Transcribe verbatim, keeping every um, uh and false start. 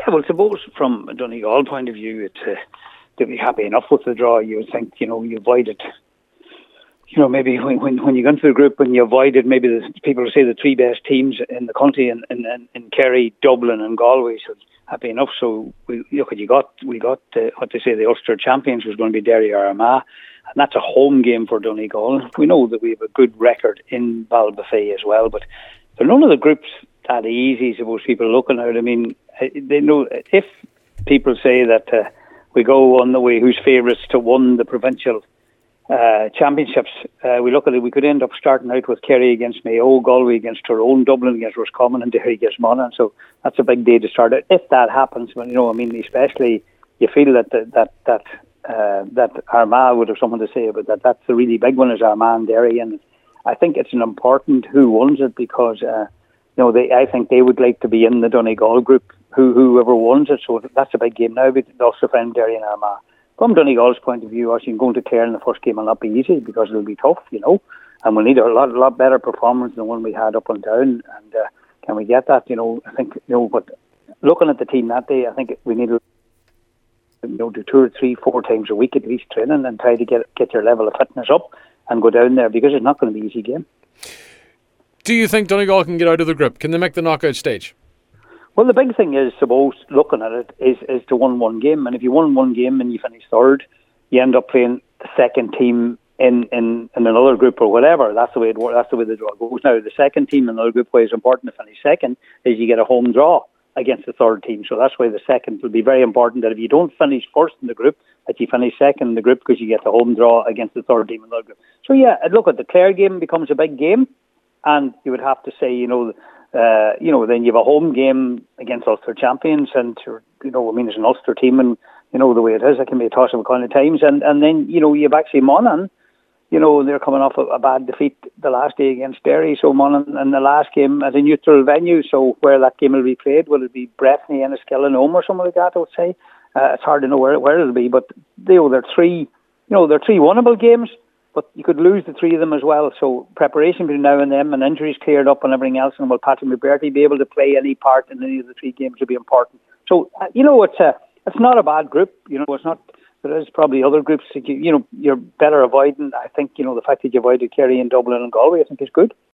well, suppose from a Donegal point of view, it's, uh, they'd be happy enough with the draw. You would think, you know, you avoided, you know, maybe when when, when you go into the group and you avoided maybe the people say the three best teams in the country in, in, in, in Kerry, Dublin and Galway, so happy enough. So we look at you got we got uh, what they say the Ulster champions was going to be Derry Armagh, and that's a home game for Donegal. We know that we have a good record in Ballybofey as well, but they're none of the groups that easy. Suppose people are looking at it. I mean, they know if people say that uh, we go on the way who's favourites to win the provincial uh, championships, uh, we look at it. We could end up starting out with Kerry against Mayo, Galway against Tyrone, Dublin against Roscommon, and Derry against Monaghan. So that's a big day to start it. If that happens, well, you know, I mean, especially you feel that the, that that uh, that Armagh would have something to say about that. That's the really big one, is Armagh and Derry, and I think it's an important who wins it because. Uh, You know, they, I think they would like to be in the Donegal group, who, whoever wins it. So that's a big game now. But also from Derry and Armagh. From Donegal's point of view, actually going to Clare in the first game will not be easy because it'll be tough, you know. And we'll need a lot, lot better performance than the one we had up and down. And uh, can we get that? You know, I think, you know, but looking at the team that day, I think we need to, you know, do two or three, four times a week at least training and try to get get your level of fitness up and go down there because it's not going to be an easy game. Do you think Donegal can get out of the group? Can they make the knockout stage? Well, the big thing is, suppose, looking at it, is, is to win one game. And if you win one game and you finish third, you end up playing the second team in, in, in another group or whatever. That's the way it works. That's the way the draw goes. Now, the second team in another group, why it's important to finish second, is you get a home draw against the third team. So that's why the second will be very important, that if you don't finish first in the group, that you finish second in the group because you get the home draw against the third team in the group. So, yeah, look, at the Clare game becomes a big game. And you would have to say, you know, uh, you know, then you have a home game against Ulster champions, and you know, I mean, it's an Ulster team, and you know the way it is, it can be a toss-up kind of times. And and then you know, you've actually Monaghan, you know, they're coming off a, a bad defeat the last day against Derry, so Monaghan in the last game at a neutral venue. So where that game will be played, will it be Breffni and Enniskillen home or something like that? I would say uh, it's hard to know where where it'll be, but you know, they're three, you know, they're three winnable games. But you could lose the three of them as well. So preparation between now and then, and injuries cleared up and everything else, and will Patrick McBrearty be able to play any part in any of the three games will be important. So uh, you know, it's a it's not a bad group. You know, it's not. There is probably other groups that you you know you're better avoiding. I think you know the fact that you avoided Kerry and Dublin and Galway, I think is good.